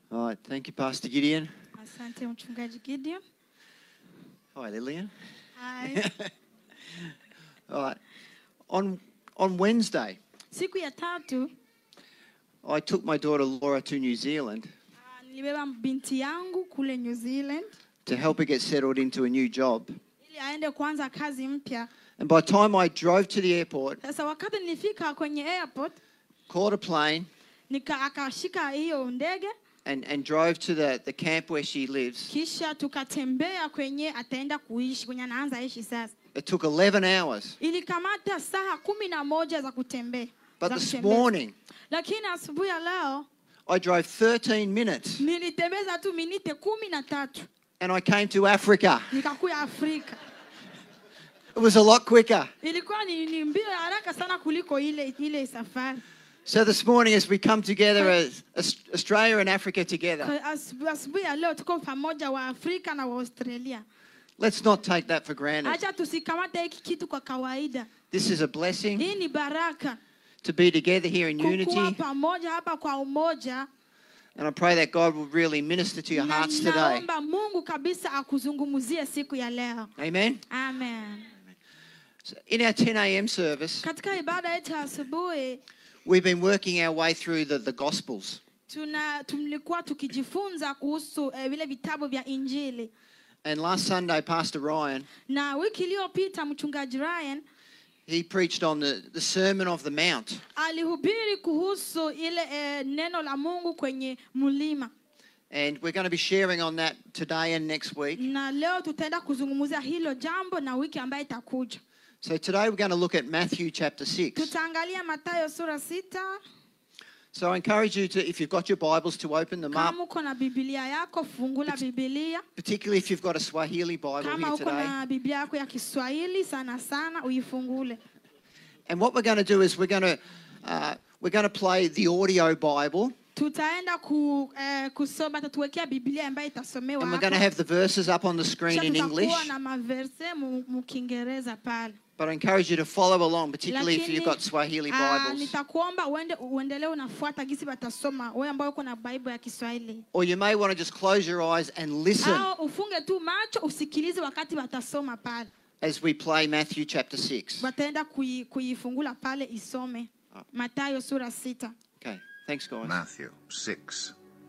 All right, thank you, Pastor Gideon. Asante mchungaji Gideon. Hi, Lillian. Hi. All right, on Wednesday, Siku ya tatu I took my daughter Laura to New Zealand nilibeba binti yangu kule New Zealand to help her get settled into a new job. ili aende kuanza kazi mpya. And by the time I drove to the airport, Sasa wakati nilifika kwenye airport, caught a plane, akashika hiyo ndege and drove to the camp where she lives. kisha tukatembea kwenye ataenda kuishi kwenye anaanza ishi sasa. It took 11 hours. Ilikamata saa 11 za kutembea. But this morning, lakini asubuhi ya leo I drove 13 minutes. Nilitembeza tu minute 13. And I came to Africa. Nikakuja Afrika. It was a lot quicker. Ilikuwa ni mbio haraka sana kuliko ile safari. So this morning as we come together as Australia and Africa together. Asubuhi ya leo tuko pamoja wa Afrika na wa Australia. Let's not take that for granted. Acha tusikamate hiki kitu kwa kawaida. This is a blessing. Hii ni baraka. To be together here in unity. Kuwa pamoja hapa kwa umoja. And I pray that God will really minister to your hearts today. Naomba Mungu kabisa akuzungumzie siku ya leo. Amen. Amen. So in our 10 a.m. service, katika ibada yetu asubuhi, we've been working our way through the Gospels. Tulikuwa tukijifunza kuhusu vile vitabu vya Injili. And last Sunday, Pastor Ryan, na wiki iliyopita mchungaji Ryan, he preached on the Sermon of the Mount. Alihubiri kuhusu ile neno la Mungu kwenye mlima. And we're going to be sharing on that today and next week. Na leo tutaenda kuzungumzia hilo jambo na wiki ambayo itakuja. So today we're going to look at Matthew chapter 6. Tutaangalia Mathayo sura 6. So I encourage you to, if you've got your Bibles, to open them up. Kama uko na Biblia yako, fungula Biblia. Particularly if you've got a Swahili Bible here today. Kama uko na Biblia yako ya Kiswahili, sana uifungule. And what we're going to do is we're going to play the audio Bible. Tutaenda kusoma, tatuwekea Biblia ambayo itasomewa hapo. And we're going to have the verses up on the screen in English. Tutakuwa na maverse mu Kiingereza pale. But I encourage you to follow along, particularly if you've got Swahili Bibles. Nitakuomba uendelee unafuata gisi batasoma wewe ambao uko na Bible ya Kiswahili. Or you may want to just close your eyes and listen. Au ufunge tu macho usikilize wakati batasoma pale. As we play Matthew chapter 6. Bataenda kuifungula pale isome. Mathayo sura 6. Okay, thanks guys. Matthew 6.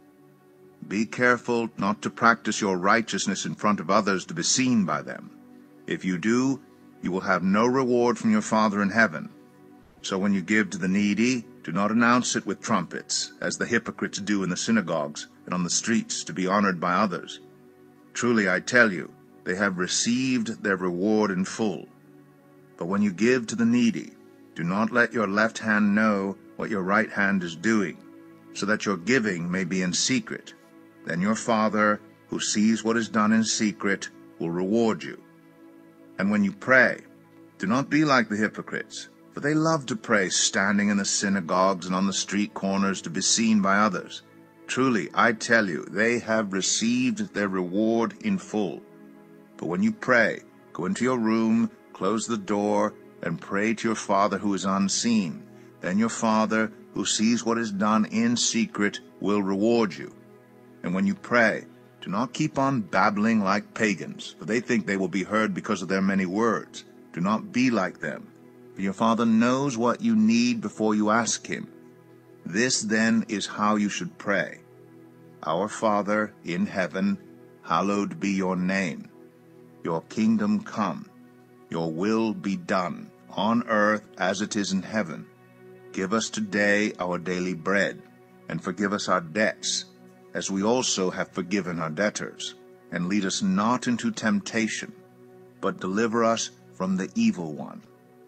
Be careful not to practice your righteousness in front of others to be seen by them. If you do, you will have no reward from your Father in heaven. So when you give to the needy, do not announce it with trumpets, as the hypocrites do in the synagogues and on the streets to be honored by others. Truly I tell you, they have received their reward in full. But when you give to the needy, do not let your left hand know what your right hand is doing, so that your giving may be in secret. Then your Father, who sees what is done in secret, will reward you. And when you pray, do not be like the hypocrites, for they love to pray standing in the synagogues and on the street corners to be seen by others. Truly, I tell you, they have received their reward in full. But when you pray, go into your room, close the door, and pray to your Father who is unseen. Then your Father, who sees what is done in secret, will reward you. And when you pray, do not keep on babbling like pagans, for they think they will be heard because of their many words. Do not be like them, for your Father knows what you need before you ask him. This then is how you should pray. Our Father in heaven, hallowed be your name. Your kingdom come. Your will be done, on earth as it is in heaven. Give us today our daily bread, and forgive us our debts, as we also have forgiven our debtors. And lead us not into temptation, but deliver us from the evil one.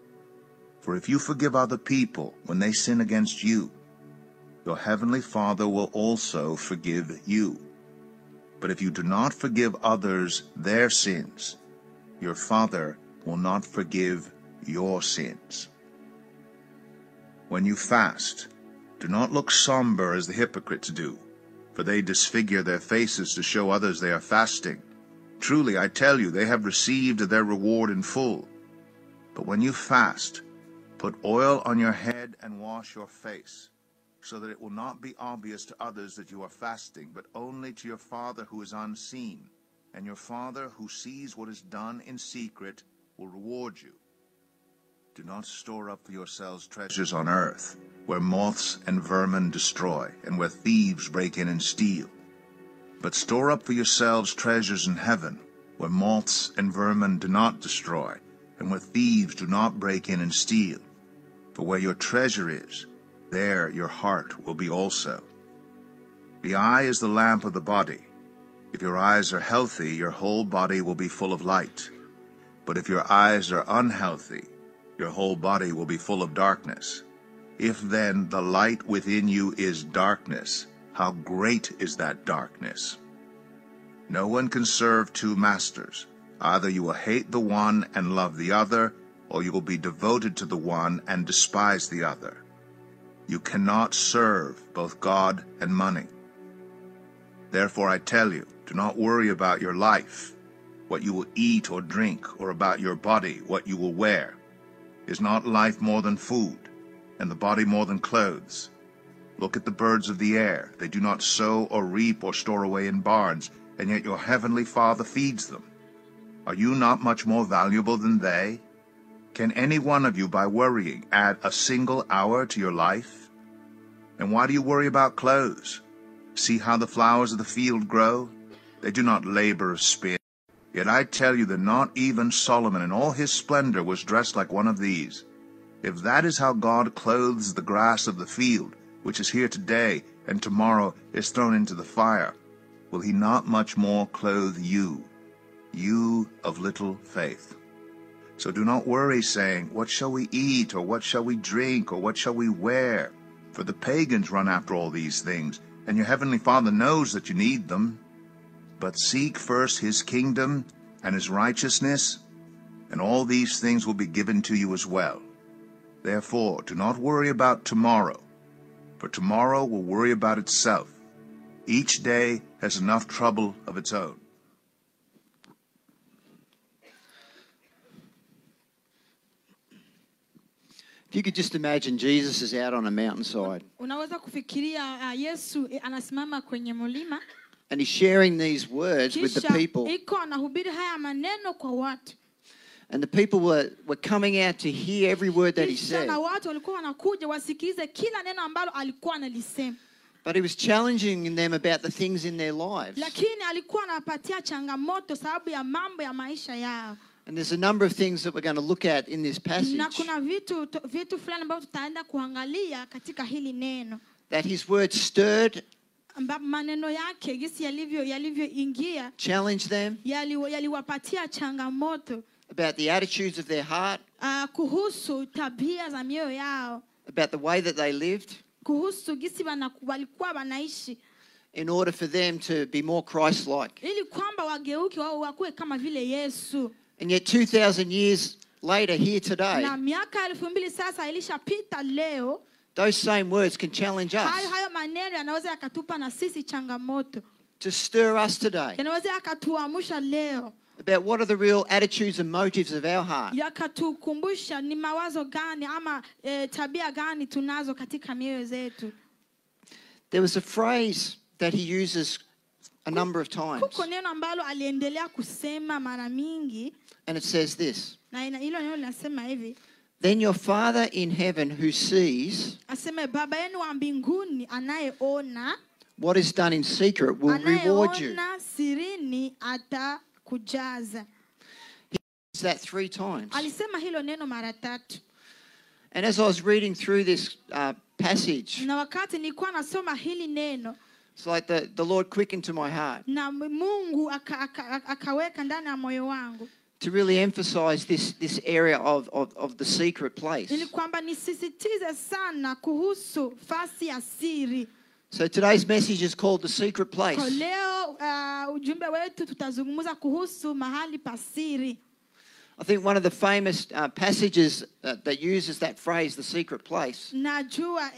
For if you forgive other people when they sin against you, your heavenly Father will also forgive you. But if you do not forgive others their sins, your Father will not forgive your sins. When you fast, do not look somber as the hypocrites do, for they disfigure their faces to show others they are fasting. Truly, I tell you, they have received their reward in full. But when you fast, put oil on your head and wash your face, so that it will not be obvious to others that you are fasting, but only to your Father who is unseen. And your Father who sees what is done in secret will reward you. Do not store up for yourselves treasures on earth, where moths and vermin destroy, and where thieves break in and steal. But store up for yourselves treasures in heaven, where moths and vermin do not destroy, and where thieves do not break in and steal. For where your treasure is, there your heart will be also. The eye is the lamp of the body. If your eyes are healthy, your whole body will be full of light. But if your eyes are unhealthy, your whole body will be full of darkness. If then the light within you is darkness, how great is that darkness? No one can serve two masters. Either you will hate the one and love the other, or you will be devoted to the one and despise the other. You cannot serve both God and money. Therefore I tell you, do not worry about your life, what you will eat or drink, or about your body, what you will wear. Is not life more than food, and the body more than clothes? Look at the birds of the air. They do not sow or reap or store away in barns, and yet your heavenly Father feeds them. Are you not much more valuable than they? Can any one of you, by worrying, add a single hour to your life? And why do you worry about clothes? See how the flowers of the field grow? They do not labor or spin. Yet I tell you that not even Solomon in all his splendor was dressed like one of these. If that is how God clothes the grass of the field, which is here today and tomorrow is thrown into the fire, will he not much more clothe you, you of little faith? So do not worry, saying, what shall we eat, or what shall we drink, or what shall we wear? For the pagans run after all these things, and your heavenly Father knows that you need them. But seek first his kingdom and his righteousness, and all these things will be given to you as well. Therefore, do not worry about tomorrow, for tomorrow will worry about itself. Each day has enough trouble of its own. If you could just imagine Jesus is out on a mountainside Unaweza kufikiria Yesu anasimama kwenye mlima and he's sharing these words with the kisha people. iko anahubiri haya maneno kwa watu. And the people were coming out to hear every word that he Kisha said. na watu walikuwa wanakuja wasikilize kila neno ambalo alikuwa analisema. But he was challenging them about the things in their lives. Lakini alikuwa anapatia changamoto sababu ya mambo ya maisha yao. And there's a number of things that we're going to look at in this passage. Na kuna vitu fulani ambavyo tutaenda kuangalia katika hili neno. That his words stirred, maneno yake jinsi yalivyoingia, challenged them yaliwapatia changamoto about the attitudes of their heart, kuhusu tabia za mioyo yao, about the way that they lived, kuhusu jinsi walikuwa wanaishi, in order for them to be more Christ-like. ili kwamba wageuke wao wakuwe kama vile Yesu. And yet 2,000 years later, here today, Na miaka 2000 sasa ilishapita leo, those same words can challenge us, hayo maneno yanaweza yakatupa na sisi changamoto, to stir us today yanaweza yakatuamsha leo, about what are the real attitudes and motives of our heart. yakatukumbusha ni mawazo gani ama tabia gani tunazo katika mioyo zetu. There was a phrase that he uses a number of times, Kuko neno ambalo aliendelea kusema mara mingi, and it says this: na hilo neno linasema hivi, then your Father in heaven who sees aseme Baba yenu wa mbinguni anayeona what is done in secret will reward you. anayeona sirini atakujaza. It's that 3 times. Alisema hilo neno mara 3. And as I was reading through this passage, Na wakati nilikuwa nasoma hili neno, it's like the Lord quickened to my heart na Mungu akaweka ndani ya moyo wangu to really emphasize this area of the secret place. ili kwamba nisisitize sana kuhusu fasi ya siri. So today's message is called The Secret Kwa Place. leo ujumbe wetu tutazungumza kuhusu mahali pa siri. I think one of the famous passages that uses that phrase, the secret place, Najua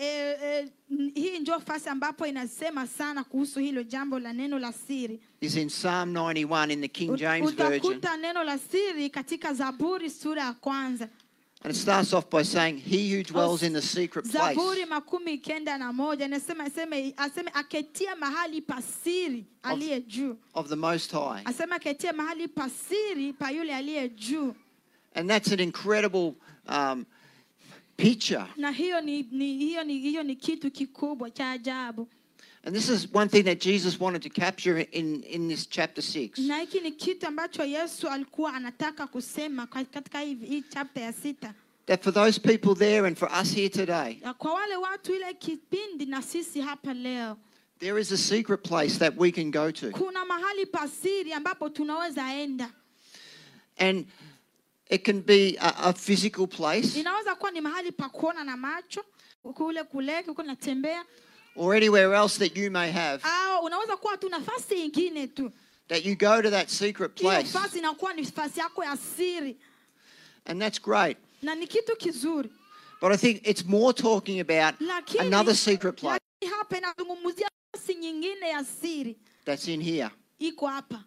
hii ndio fasi ambapo inasema sana kuhusu hilo jambo la neno la siri. is in Psalm 91 in the King James Version. Utakuta neno la siri katika Zaburi sura ya 1. And it starts off by saying, he who dwells in the secret place Zaburi 91 inasema aseme aketia mahali pasiri aliye juu. of the Most High. Asema aketia mahali pasiri pa yule aliye juu. And that's an incredible picture. Na hiyo ni kitu kikubwa cha ajabu. And this is one thing that Jesus wanted to capture in this chapter 6. Na hiki ni kitu ambacho Yesu alikuwa anataka kusema katika hii chapter ya 6. That for those people there and for us here today, Kwa wale watu ile kipindi na sisi hapa leo, there is a secret place that we can go to. kuna mahali pasiri ambapo tunaweza enda. And it can be a physical place Inaweza kuwa ni mahali pa kuona na macho, kule natembea, or anywhere else that you may have, au unaweza kuwa tu nafasi nyingine tu. that you go to that secret Hiyo place. nafasi inakuwa ni nafasi yako ya siri, And that's great. na ni kitu kizuri. But I think it's more talking about Lakini another secret place hapa inazungumzia nafasi nyingine ya siri that's in here. iko hapa.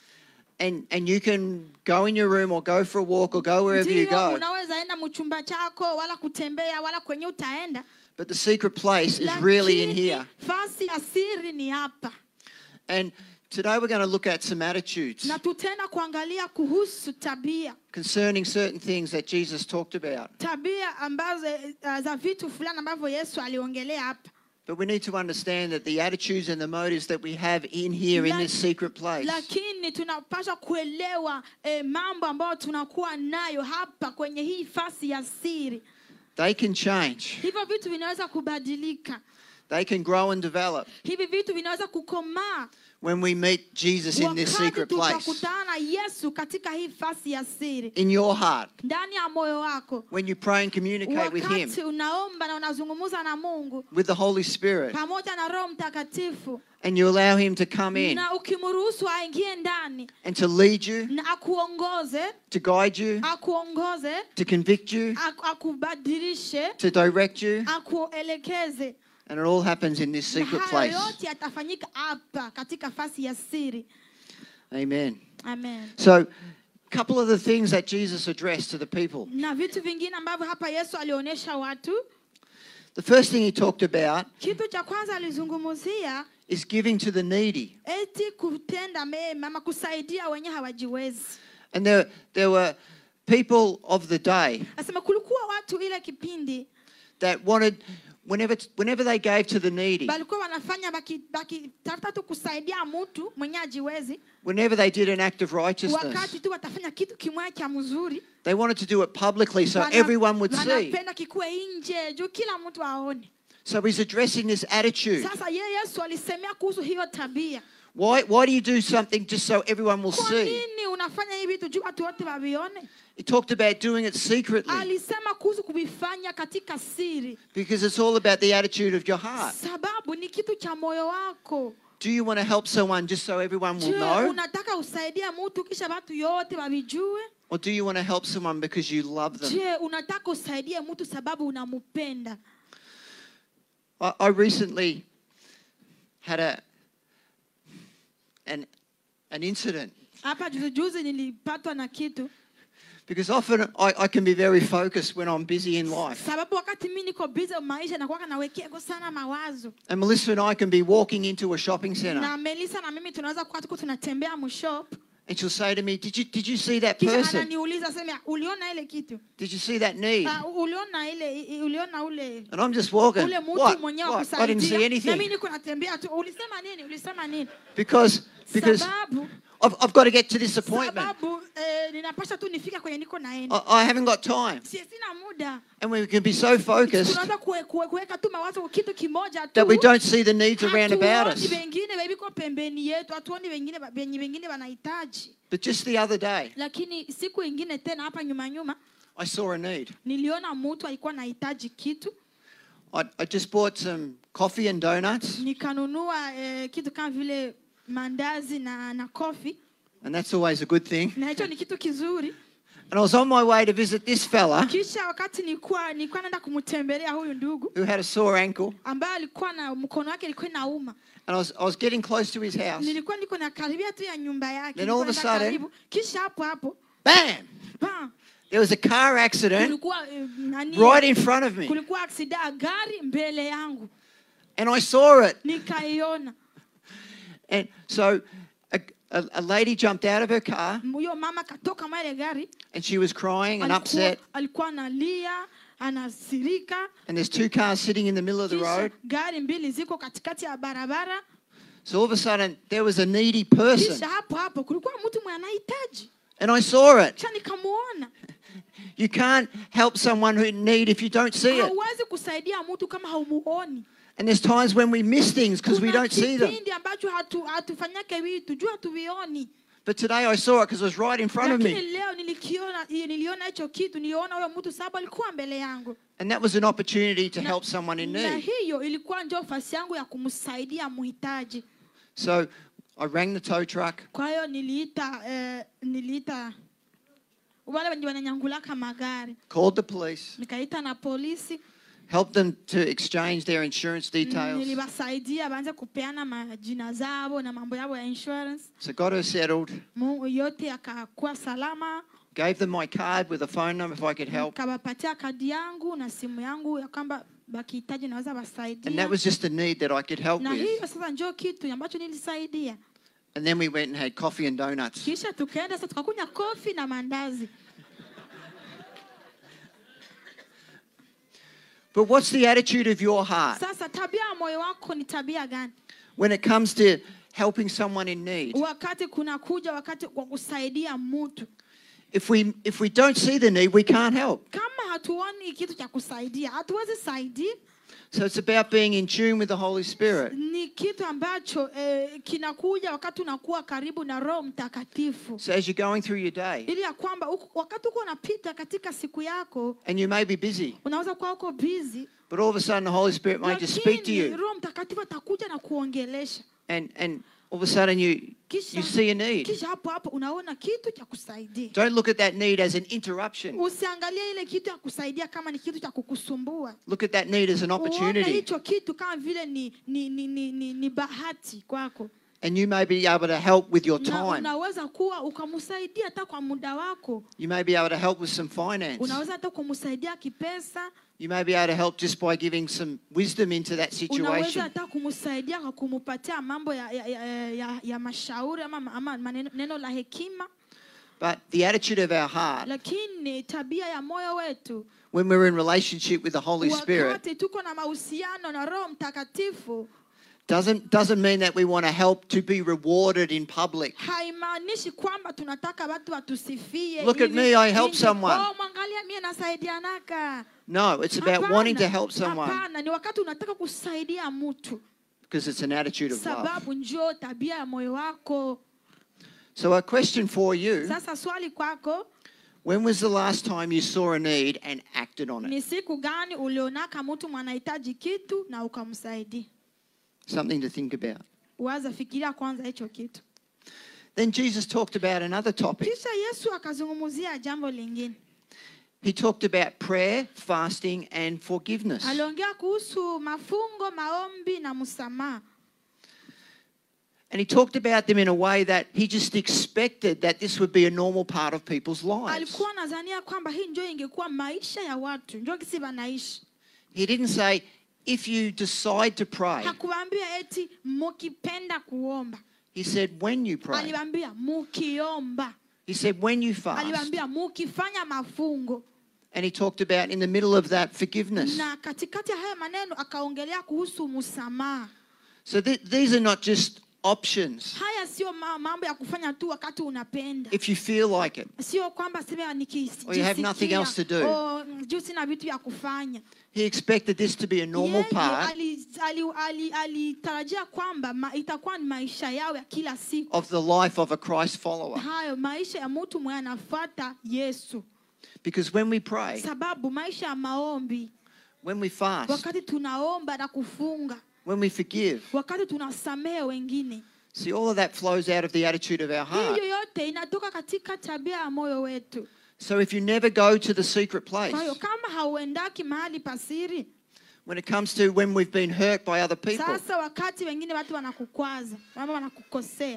And you can go in your room or go for a walk or go wherever you Ndio, go. unaweza enda mchumba chako wala kutembea wala kwenye utaenda. But the secret place is really in here. Nafasi ya siri ni hapa. And today we're going to look at some attitudes Na tutenda kuangalia kuhusu tabia. concerning certain things that Jesus talked about. Tabia ambazo za vitu fulani ambavyo Yesu aliongelea hapa. But we need to understand that the attitudes and the motives that we have in here in this secret place, Lakini tunapaswa kuelewa mambo ambayo tunakuwa nayo hapa kwenye hii nafasi ya siri. they can change. Hivyo vitu vinaweza kubadilika. They can grow and develop Hivi vitu vinaweza kukomaa when we meet Jesus in this wakati secret place. tutakutana na Yesu katika hii nafasi ya siri. In your heart, Ndani ya moyo wako. when you pray and communicate with Him, Wakati unaomba na unazungumza na Mungu with the Holy Spirit, pamoja na Roho Mtakatifu, and you allow Him to come in na ukimruhusu aingie ndani and to lead you, na akuongoze, to guide you, to convict you, akubadilishe, to direct you, akuelekeze. and it all happens in this secret Na hayo place. yote yatafanyika hapa katika nafasi ya siri. Amen. Amen. So, a couple of the things that Jesus addressed to the people. Na vitu vingine ambavyo hapa Yesu alionyesha watu. The first thing He talked about Kitu cha kwanza alizungumzia is giving to the needy. eti kutenda mema ama kusaidia wenye hawajiwezi. And there were people of the day Nasema kulikuwa watu ile kipindi that wanted, whenever they gave to the needy, balikuwa wanafanya tafuta tu kusaidia mtu mwenye hajiwezi, whenever they did an act of righteousness, wakati tu watafanya kitu kimoja cha mzuri, they wanted to do it publicly so everyone would see. wanapenda kikuwe nje juu kila mtu aone. So He's addressing this attitude. Sasa Yesu alisemea kuhusu hiyo tabia. Why do you do something just so everyone will Kwa see? nini unafanya hivi vitu juu watu wote wavione? He talked about doing it secretly Alisema kuhusu kuvifanya katika siri. because it's all about the attitude of your heart. Sababu ni kitu cha moyo wako. Do you want to help someone just so everyone will Je, know? unataka usaidia mtu kisha watu yote wavijue? Or do you want to help someone because you love them? Je, unataka usaidie mtu sababu unampenda? I recently had an incident Hapa juzi nilipatwa na kitu. because often I can be very focused when I'm busy in life. Sababu wakati mimi niko busy maisha na kuwaka nawekea sana mawazo. And Melissa and I can be walking into a shopping center Na Melissa na mimi tunaweza kuwa tuko tunatembea mshop. and she'll say to me, did you see that Kisha person? ananiuliza sema uliona ile kitu? Did you see that need? Uliona ule And I'm just walking. ule mtu What? mwenyewe What? I didn't see kusaidia. Na mimi anything. niko natembea tu. Ulisema nini? Because Sababu I've got to get to this appointment. ninapaswa tu nifika kwenye niko naenda. I haven't got time. Sina muda. And we can be so focused Tunaweza kuweka tu mawazo kwa kitu kimoja tu. that we don't see the needs around about Hatuoni us. wengine wako pembeni yetu, hatuoni wengine wanahitaji. But just the other day, Lakini siku ingine tena hapa nyuma I saw a need. niliona mtu alikuwa anahitaji kitu. I just bought some coffee and donuts, Nikanunua kitu kama vile mandazi na coffee. and that's always a good thing. Na hicho ni kitu kizuri. And I was on my way to visit this fella Kisha wakati nilikuwa naenda kumtembelea huyu ndugu who had a sore ankle, ambaye alikuwa na mkono wake ilikuwa inauma. and I was getting close to his house. Nilikuwa niko na karibia tu ya nyumba yake. Then all of a Nilikuwa sudden- karibu. Kisha hapo Bam! bam, There was a car accident kulikuwa right in front of me. kulikuwa aksida ya gari mbele yangu, And I saw it. nikaiona. And so a lady jumped out of her car Huyo mama katoka mwa ile gari, and she was crying and upset. alikuwa analia, anasirika. And there's two cars sitting in the middle of the Kisha road. gari mbili ziko katikati ya barabara. So all of a sudden, there was a needy person. Kisha hapo kulikuwa mtu mwenye anahitaji. And I saw it. Kisha nikamuona. You can't help someone who in need if you don't see it. Hauwezi kusaidia mtu kama haumuoni. And there's times when we miss things because we don't see them. Kipindi ambacho hatufanyake vitu, jua tuvioni. But today I saw it because it was right in front of Lakini me. leo niliona hicho kitu, niliona huyo mtu sababu alikuwa mbele yangu. And that was an opportunity to help someone in Na need. hiyo ilikuwa ndio nafasi yangu ya kumsaidia mhitaji. So I rang the tow truck. Kwa hiyo niliita wale wenye wananyangulaka magari. Called the police. Nikaita na polisi. Helped them to exchange their insurance details. Niliwasaidia baanze kupeana majina zao na mambo yao ya insurance. So got her settled. Yote akakuwa salama. Gave them my card with a phone number if I could help. Kawapatia kadi yangu na simu yangu ya kwamba bakihitaji naweza wasaidia. And that was just a need that I could help Na hiyo with. sasa ndio kitu ambacho nilisaidia. And then we went and had coffee and donuts. Kisha tukaenda sasa tukakunywa kofi na mandazi. But what's the attitude of your heart Sasa tabia ya moyo wako ni tabia gani? when it comes to helping someone in need? Wakati wakati wa kusaidia mtu. If we don't see the need, we can't help. Kama hatuoni kitu cha kusaidia, hatuwezi saidia. So it's about being in tune with the Holy Spirit. Ni kitu ambacho kinakuja wakati unakuwa karibu na Roho Mtakatifu. So as you're going through your day, Ili ya kwamba wakati uko unapita katika siku yako, and you may be busy, unaweza kuwa uko busy, but all of a sudden the Holy Spirit may just speak to you. Roho Mtakatifu atakuja na kuongelesha. And all of a sudden you see a need. Kisha hapo unaona kitu cha kusaidia. Don't look at that need as an interruption. Usiangalie ile kitu ya kusaidia kama ni kitu cha kukusumbua. Look at that need as an Uone opportunity. hicho kitu kama vile ni bahati kwako. And you may be able to help with your Na time. unaweza kuwa ukamsaidia hata kwa muda wako. You may be able to help with some finance. Unaweza hata kumsaidia kipesa. You may be able to help just by giving some wisdom into that Unaweza situation. hata kumsaidia kwa kumupatia mambo ya mashauri ama neno la hekima. But the attitude of our heart, Lakini tabia ya moyo wetu, when we're in relationship with the Holy Spirit, wakati tuko na mahusiano na Roho Mtakatifu, doesn't mean that we want to help to be rewarded in public. haimaanishi kwamba tunataka watu watusifie. Look at me, I help nje. someone. Oh, mwangalia mimi nasaidianaka. No, it's about Hapana, wanting to help someone hapana, ni wakati unataka kusaidia mtu. because it's an attitude of love. Sababu njoo tabia ya moyo wako. So a question for you, Sasa swali kwako, when was the last time you saw a need and acted on it? ni siku gani ulionaka mtu mwanahitaji kitu na ukamsaidia? Something to think about. Waza, fikiria kwanza hicho kitu. Then Jesus talked about another topic. Kisha Yesu akazungumzia jambo lingine. He talked about prayer, fasting, and forgiveness. Aliongea kuhusu mafungo, maombi na msamaha. And he talked about them in a way that he just expected that this would be a normal part of people's lives. Alikuwa anadhania kwamba hii ndio ingekuwa maisha ya watu, ndio kisi wanaishi. He didn't say, if you decide to pray. Hakuambia eti mukipenda kuomba. He said, when you pray. Aliwaambia mukiomba. He said, when you fast. Aliwaambia mukifanya mafungo. And he talked about in the middle of that forgiveness. Na katikati ya haya maneno akaongelea kuhusu msamaha. So these are not just options. Haya sio mambo ya kufanya tu wakati unapenda. If you feel like it. Sio kwamba sema nikisikia. Or you have nothing else to do. Oh, juu sina vitu ya kufanya. He expected this to be a normal part alitarajia kwamba itakuwa ni maisha yao ya kila siku. of the life of a Christ follower. Hayo maisha ya mtu mwenye anafuata Yesu. Because when we pray, Sababu maisha ya maombi, when we fast, wakati tunaomba na kufunga, when we forgive, wakati tunasamehe wengine, see, all of that flows out of the attitude of our heart. hiyo yote inatoka katika tabia ya moyo wetu. So if you never go to the secret place, Kwa hiyo kama hauendaki mahali pasiri, when it comes to when we've been hurt by other people, sasa wakati wengine watu wanakukwaza, ama wanakukosea,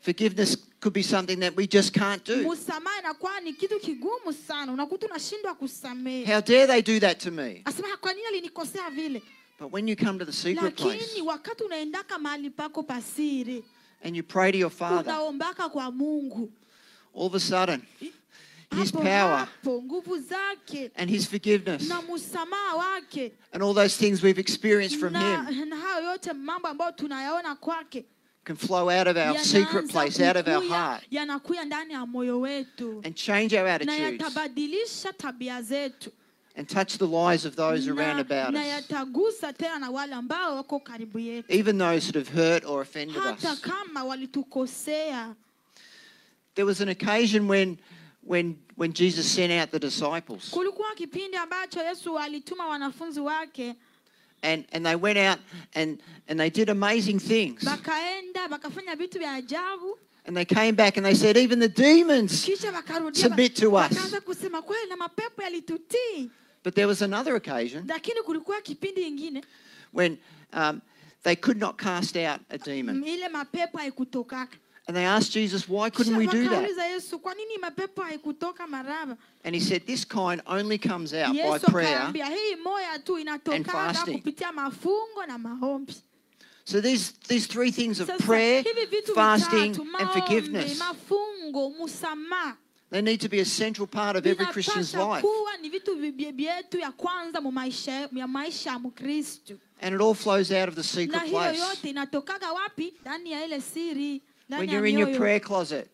Forgiveness could be something that we just can't do. Msamaha inakuwa ni kitu kigumu sana, unakuta unashindwa kusamehe. How dare they do that to me? Asema kwa nini alinikosea vile? But when you come to the secret place Lakini wakati unaendaka mahali pako pasiri, and you pray to your Father, unaombaka kwa Mungu, all of a sudden, His hapo power hapo nguvu zake and His forgiveness na msamaha wake and all those things we've experienced from Him na hayo yote mambo ambayo tunayaona kwake can flow out of our secret place, out of our heart, yanakuya ndani ya moyo wetu and change our na attitudes yatabadilisha tabia zetu and touch the lives of those around about na us, yatagusa tena na wale ambao wako karibu yetu, even those that have hurt or offended hata us. kama walitukosea. There was an occasion when Jesus sent out the disciples, Kulikuwa kipindi ambacho Yesu alituma wanafunzi wake, and they went out and they did amazing things. bakaenda bakafanya vitu vya ajabu, And they came back and they said, even the demons kisha bakarudia submit to us. bakaanza kusema kweli na mapepo yalitutii. But there was another occasion Lakini kulikuwa kipindi kingine when they could not cast out a demon. ile mapepo haikutokaka. And they asked Jesus, why couldn't we do that? Wakauliza Yesu, kwa nini mapepo haikutoka maraba? And He said, this kind only comes out by Yesu prayer. akaambia hii moja tu inatoka fasting. kupitia mafungo na maombi. So these three things of Sasa, prayer, hivi vitu fasting, vitatu, and maombi, forgiveness, mafungo, msamaha, they need to be a central part of every Christian's vinapaswa life. kuwa ni vitu vyetu ya kwanza mu maisha ya Mkristo. And it all flows out of the Na secret hiyo place. yote inatokaga wapi? Ndani ya ile siri, ndani When ya you're in your mioyo. prayer closet.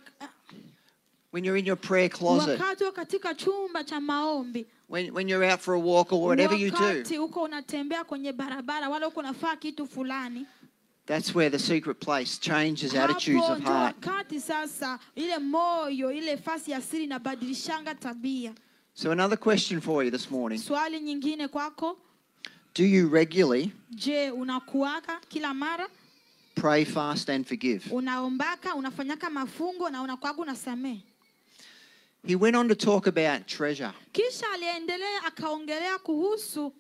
When you're in your prayer closet. Wakati uko katika chumba cha maombi, When you're out for a walk or whatever you do. wakati uko unatembea kwenye barabara wala uko unafaa kitu fulani, That's where the secret place changes attitudes hapo of ndio heart. wakati sasa ile moyo, ile fasi ya siri inabadilishanga tabia. So another question for you this morning. Swali nyingine kwako, Do you regularly je, unakuaka kila mara pray, fast and forgive? unaombaka, unafanyaka mafungo na unakuaga unasamehe? He went on to talk about treasure. Kisha aliendelea akaongelea kuhusu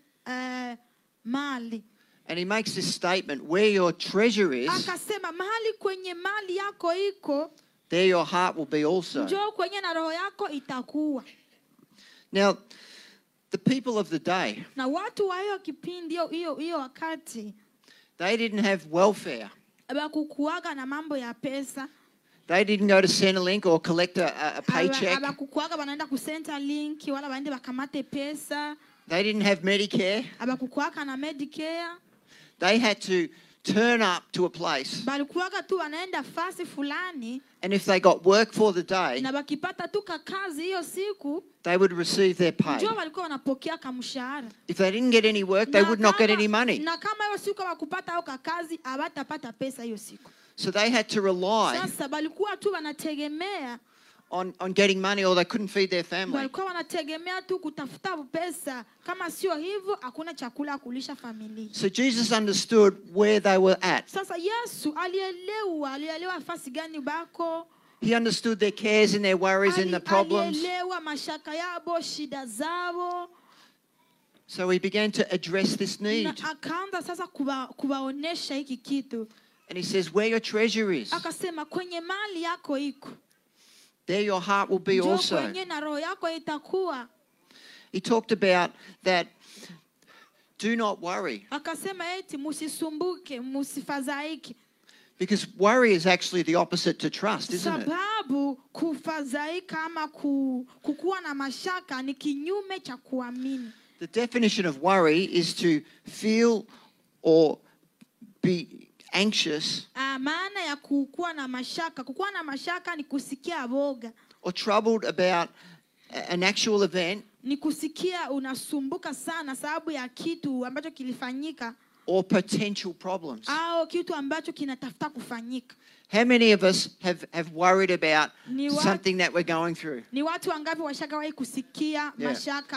mali. And he makes this statement, where your treasure is, Akasema mahali kwenye mali yako iko, there your heart will be also. njoo kwenye na roho yako itakuwa. Now, the people of the day, Na watu wa hiyo kipindi hiyo wakati they didn't have welfare. abakukuaga na mambo ya pesa. They didn't go to Centrelink or collect a paycheck. Abakukuaga wanaenda ku Centrelink wala waende bakamate pesa. They didn't have Medicare. Abakukuaga na Medicare. They had to turn up to a place. Balikuaga tu wanaenda fasi fulani, And if they got work for the day, na bakipata tu kazi hiyo siku, they would receive their pay. njoo walikuwa wanapokea kamshahara. If they didn't get any work, they would not get any money. Na kama hiyo siku hawakupata au kazi, hawatapata pesa hiyo siku. So they had to rely Sasa balikuwa tu wanategemea, on getting money or they couldn't feed their family. walikuwa wanategemea tu kutafuta pesa. Kama sio hivyo, hakuna chakula kulisha familia. So Jesus understood where they were at. Sasa Yesu alielewa fasi gani bako. He understood their cares and their worries and the problems. Alielewa mashaka yabo, shida zao. So he began to address this Na need. akaanza sasa kuwaonesha hiki kitu. And he says, where your treasure is, Akasema kwenye mali yako iko, there your heart will be njoo also. kwenye na roho yako itakuwa. He talked about that, do not worry. Akasema eti musisumbuke, musifadhaike. Because worry is actually the opposite to trust, isn't it? Sababu kufadhaika ama kukuwa na mashaka ni kinyume cha kuamini. The definition of worry is to feel or be anxious Maana ya kukuwa na mashaka. Kukuwa na mashaka ni kusikia boga. or troubled about an actual event Ni kusikia unasumbuka sana sababu ya kitu ambacho kilifanyika or potential problems. au kitu ambacho kinatafuta kufanyika. How many of us have worried about Ni wat- something that we're going through? Ni watu wangapi washagawahi kusikia mashaka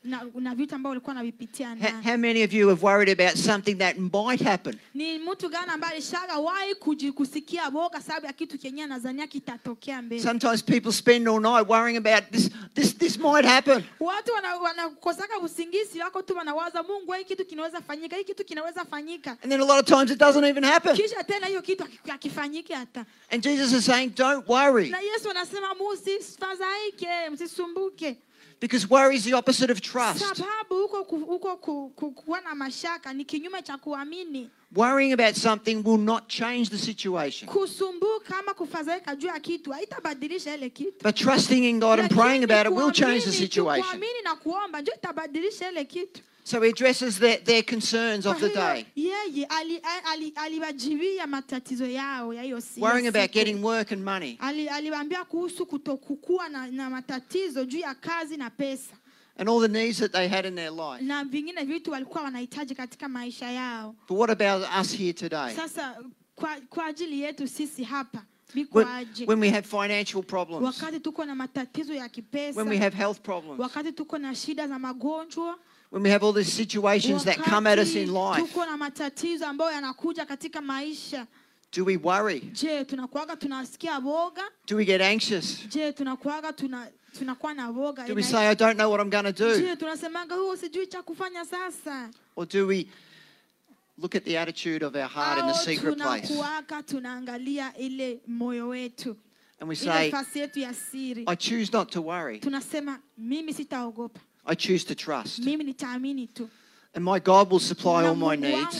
na vitu ambavyo walikuwa wanavipitia ndani. How many of you have worried about something that might happen? Ni mtu gani ambaye alishagawahi kusikia boga sababu ya kitu kenye anadhania kitatokea mbele? Sometimes people spend all night worrying about this might happen. Watu wanakosaka usingizi wako tu wanawaza Mungu hii kitu kinaweza fanyika, hii kitu kinaweza fanyika. And then a lot of times it doesn't even happen. Kisha tena hiyo kitu hakifanyiki hata. And Jesus is saying, don't worry. Na Yesu anasema msifadhaike, msisumbuke. Because worry is the opposite of trust. Sababu huko kuwa na mashaka ni kinyume cha kuamini. Worrying about something will not change the situation. Kusumbuka ama kufadhaika juu ya kitu haitabadilisha ile kitu. But trusting in God and praying about it will change the situation. Kuamini na kuomba ndio itabadilisha ile kitu. So he addresses their concerns of the day. Yeye aliwajibia matatizo yao ya hiyo siku. Worrying about getting work and money. Aliwaambia kuhusu kutokukua na matatizo juu ya kazi na pesa. And all the needs that they had in their life. Na vingine vitu walikuwa wanahitaji katika maisha yao. But what about us here today? Sasa kwa ajili yetu sisi hapa. When we have financial problems. Wakati tuko na matatizo ya kipesa. When we have health problems. Wakati tuko na shida za magonjwa. When we have all these situations that come at us in life. Tuko na matatizo ambayo yanakuja katika maisha. Do we worry? Je, tunakuaga tunasikia woga? Do we get anxious? Je, tunakuaga tunakuwa na woga? Do we say, I don't know what I'm going to do? Je, tunasemaga sijui cha kufanya sasa? Or do we look at the attitude of our heart in the secret place? Tunakuaga tunaangalia ile moyo wetu. And we say, nafasi yetu ya siri. I choose not to worry. Tunasema mimi sitaogopa. I choose to trust. Mimi nitaamini tu. And my God will supply all my needs.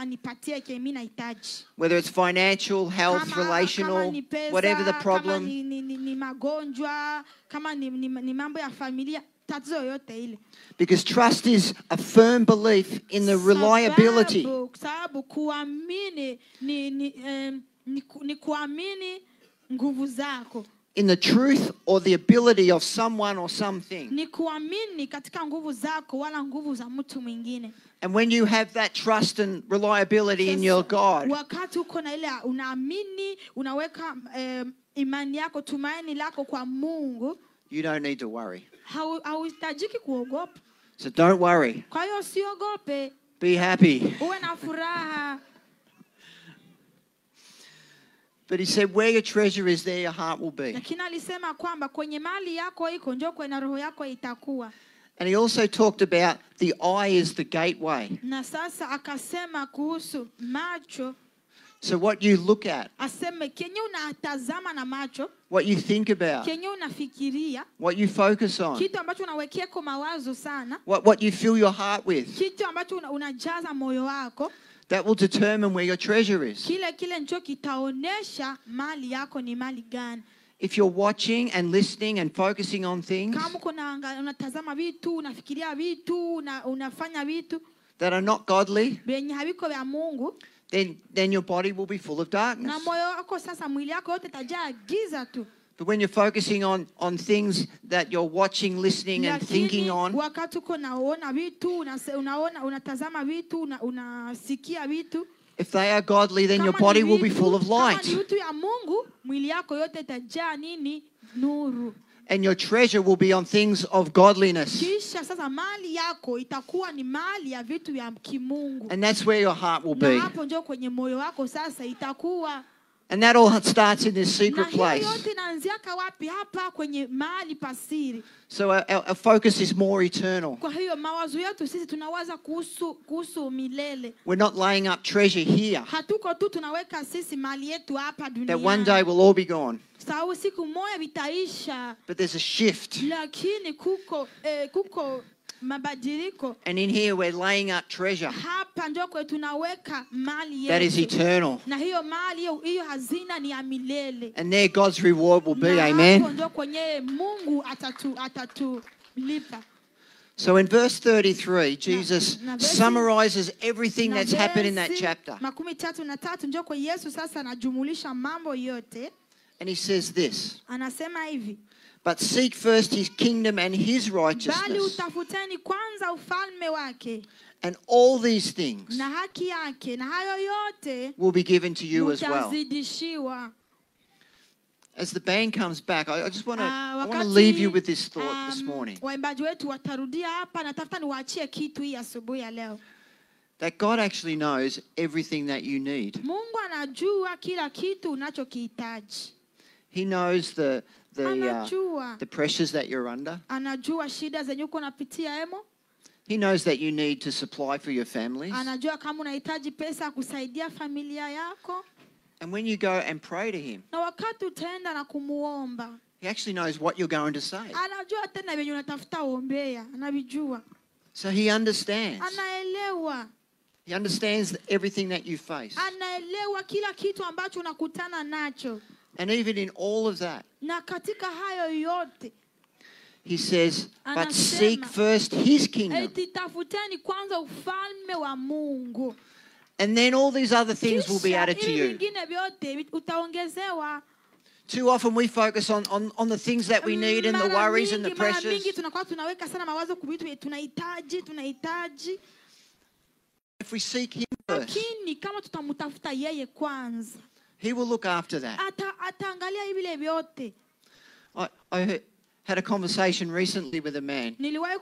Whether it's financial, health, relational, whatever the problem. Because trust is a firm belief in the reliability. In the truth or the ability of someone or something. And when you have that trust and reliability in your God, you don't need to worry. So don't worry. Be happy. But he said, where your treasure is, there your heart will be. And he also talked about the eye is the gateway. So what you look at, what you think about, what you focus on, what you fill your heart with, that will determine where your treasure is. If you're watching and listening and focusing on things that are not godly, then your body will be full of darkness. But when you're focusing on things that you're watching, listening and thinking on, if they are godly, then your body will be full of light. And your treasure will be on things of godliness. And that's where your heart will be. And that all starts in this secret place. So our focus is more eternal. We're not laying up treasure here that one day will all be gone. But there's a shift. And in here we're laying up treasure that is eternal. And there God's reward will be. Amen. So in verse 33, Jesus summarizes everything that's happened in that chapter. And he says this. But seek first his kingdom and his righteousness. And all these things will be given to you as well. As the band comes back, I just want to Wakati, leave you with this thought this morning. Waimbaji wetu watarudia hapa, natafuta niwaachie kitu hii asubuhi ya leo. That God actually knows everything that you need. Mungu anajua kila kitu unachokihitaji. He knows the pressures that you're under. Anajua shida zenye uko unapitia emo. He knows that you need to supply for your families. Anajua kama unahitaji pesa kusaidia familia yako. And when you go and pray to him, na wakati utaenda na kumuomba, he actually knows what you're going to say. Anajua tena venye unatafuta ombea, anavijua. So he understands. Anaelewa. He understands everything that you face. Anaelewa kila kitu ambacho unakutana nacho. And even in all of that, na katika hayo yote, he says, but seek first his kingdom. Tafuteni kwanza ufalme wa Mungu. And then all these other things will be added to you. Too often we focus on the things that we need and the worries and the pressures. If we seek him first, he will look after that. I had a conversation recently with a man.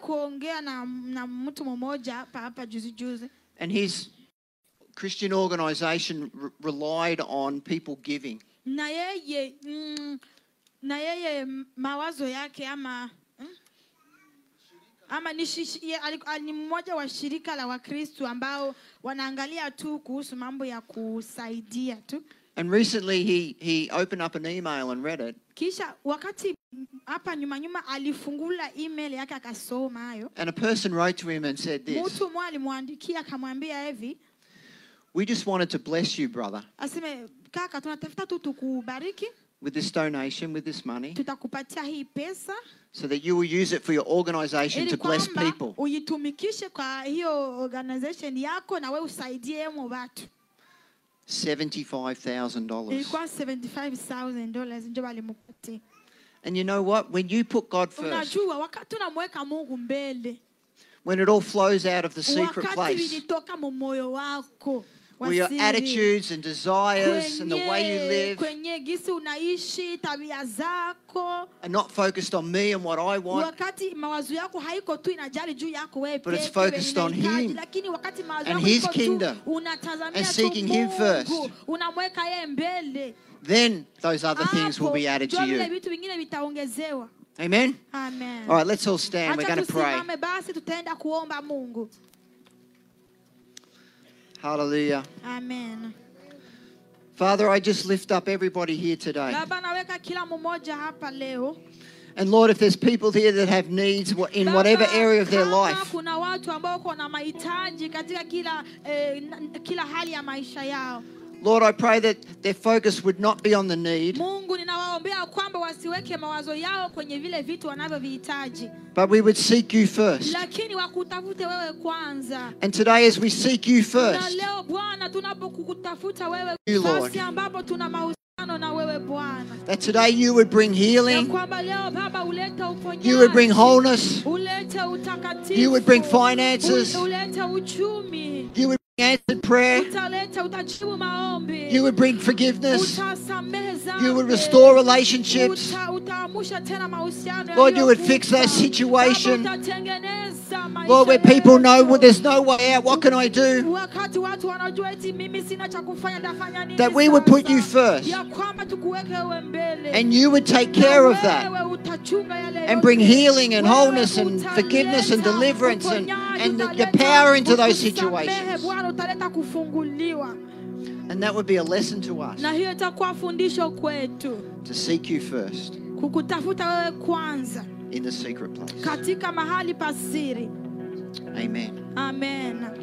And his Christian organization relied on people giving. Na yeye mawazo yake ama ni mmoja wa shirika la Wakristo ambao wanaangalia tu kuhusu mambo ya kusaidia tu. And recently he opened up an email and read it. Kisha wakati hapa nyuma alifungula email yake akasoma hayo. And a person wrote to him and said this. Mtu mmoja alimwandikia akamwambia hivi, we just wanted to bless you, brother. Aseme kaka, tunatafuta tu tukubariki with this donation, with this money, tutakupatia hii pesa, so that you will use it for your organization to bless people. Uitumikishe kwa hiyo organization yako na wewe usaidie watu. $75,000. Ilikuwa $75,000 ndio walimpatia. And you know what? When you put God first, unajua wakati unamweka Mungu mbele, when it all flows out of the secret place, wakati vinitoka moyo wako, where your attitudes and desires and the way you live kwenye gisi unaishi, tabia zako, are not focused on me and what I want, wakati mawazo yako haiko tu inajali juu yako wewe pekee, but it's focused on him lakini wakati mawazo and yako his kingdom unatazamia and seeking him first, unamweka yeye mbele, then those other things will be added to you. Vitu vingine vitaongezewa. Amen? Amen. All right, let's all stand. We're going to pray. Basi tutaenda kuomba Mungu. Hallelujah. Amen. Father, I just lift up everybody here today. Baba, naweka kila mmoja hapa leo. And Lord, if there's people here that have needs in whatever area of their life, kuna watu ambao kuna mahitaji katika kila hali ya maisha yao. Lord, I pray that their focus would not be on the need, Mungu, ninawaombea kwamba wasiweke mawazo yao kwenye vile vitu wanavyovihitaji, but we would seek you first. Lakini wakutafute wewe kwanza. And today as we seek you first, na leo Bwana tunapokutafuta wewe basi ambapo tuna mahusiano na wewe Bwana, that today you would bring healing, kwamba leo Baba uleta uponyaji, you would bring wholeness, ulete utakatifu, you would bring finances, ulete uchumi, you would bring answered prayer, utajibu maombi, you would bring forgiveness, utasamehe dhambi, you would restore relationships, utaamsha tena mahusiano, Lord, you would fix that situation, utatengeneza maisha, Lord, where people know, well, there's no way out, what can I do? Wakati watu wanajua eti mimi sina cha kufanya, nitafanya nini? That we would put you first, ya kwamba tukuweke wewe mbele, and you would take care of that, and bring healing and wholeness and forgiveness and deliverance and your power into those situations. And that would be a lesson to us, na hiyo itakuwa fundisho kwetu, to seek you first kukutafuta wewe kwanza in the secret place. katika mahali pa siri. Amen. Amen.